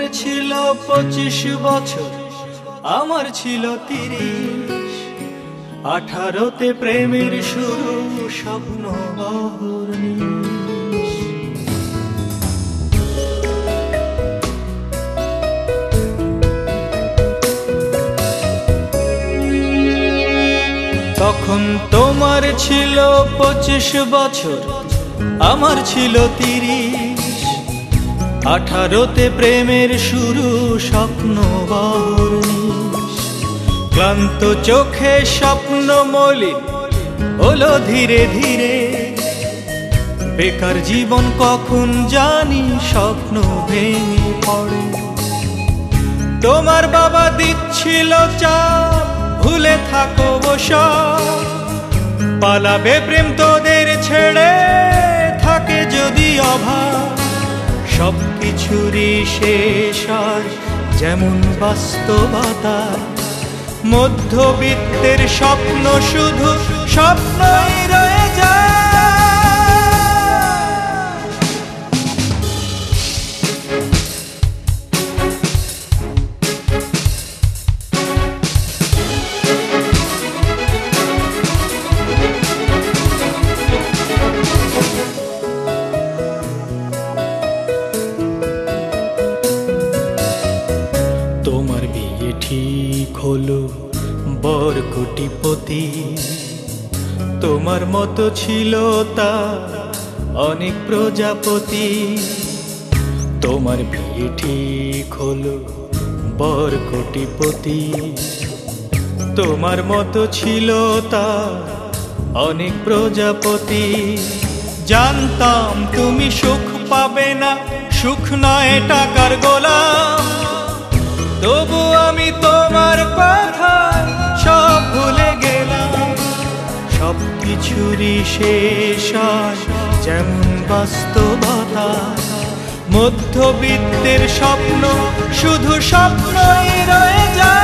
ছিল 25 বছর, আমার ছিল 30। 18তে প্রেমের শুরু, স্বপ্ন অহর্নিশ। তখন তোমার ছিল 25 বছর, আমার ছিল 30। 18তে প্রেমের শুরু, স্বপ্ন অহর্নিশ। ক্লান্ত চোখে স্বপ্ন মলিন হলো ধীরে ধীরে। বেকার জীবন কখন জানি স্বপ্ন ভেঙে পড়ে। তোমার বাবা দিচ্ছিল চাপ, ভুলে থাকো বসব। পালাবে প্রেম তোদের ছেড়ে, থাকে যদি অভাব। সবকিছুরই শেষ হয় যেমন বাস্তবতা। মধ্যবিত্তের স্বপ্ন শুধু স্বপ্নই রয়ে যায়। তোমার বিয়ে ঠিক হলো, বর কোটিপতি। তোমার মতো ছিল তা অনেক প্রজাপতি। তোমার বিয়ে ঠিক হলো, বর কোটিপতি। তোমার মতো ছিল তা অনেক প্রজাপতি। জানতাম তুমি সুখ পাবে না, সুখ নয় টাকার গোলাম। তবু আমি তোমার কথা সব ভুলে গেলাম। সবকিছুরই শেষ হয় যেমন বাস্তবতা। মধ্যবিত্তের স্বপ্ন শুধু স্বপ্নই রয়ে যায়।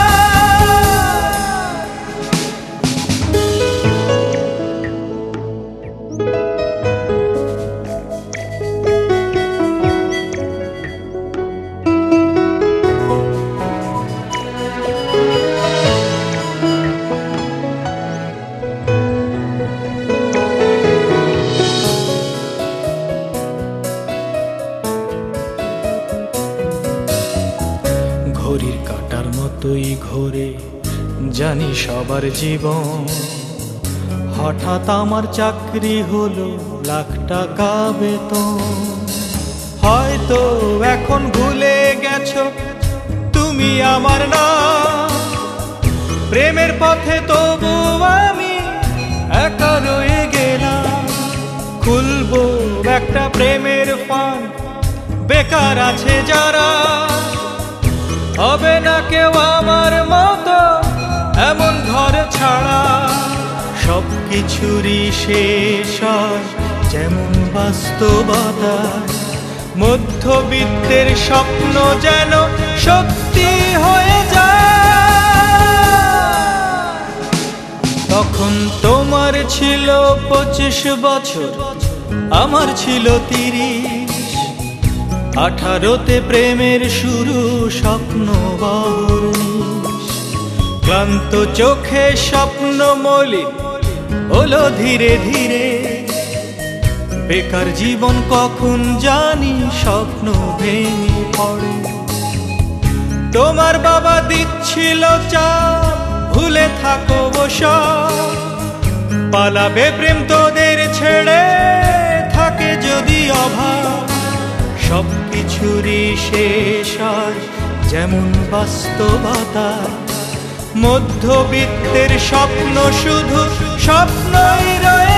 ঘড়ির কাঁটার মতোই ঘোরে জানি সবার জীবন। হঠাৎ আমার চাকরি হলো, লাখ টাকা বেতন। হয়তো এখন ভুলে গেছো তুমি আমার নাম। প্রেমের পথে তবু আমি একা রয়ে গেলাম। খুলবো একটা প্রেমের ফান্ড, বেকার আছে যারা। হবে না কেউ আমার মতো এমন ঘর ছাড়া। সবকিছুরই শেষ হয় যেমন বাস্তবতা। মধ্যবিত্তের স্বপ্ন যেন সত্যি হয়ে যায়। তখন তোমার ছিল 25 বছর, আমার ছিল 30। 18তে প্রেমের শুরু, স্বপ্ন অহর্নিশ। ক্লান্ত চোখে স্বপ্ন মলিন হলো ধীরে ধীরে। বেকার জীবন কখন জানি স্বপ্ন ভেঙে পড়ে। তোমার বাবা দিচ্ছিল চাপ, ভুলে থাকো বসব। পালাবে প্রেম তোদের ছেড়ে, থাকে যদি অভাব। সবকিছুরই শেষ হয় যেমন বাস্তবতা। মধ্যবিত্তের স্বপ্ন শুধু স্বপ্নই রয়ে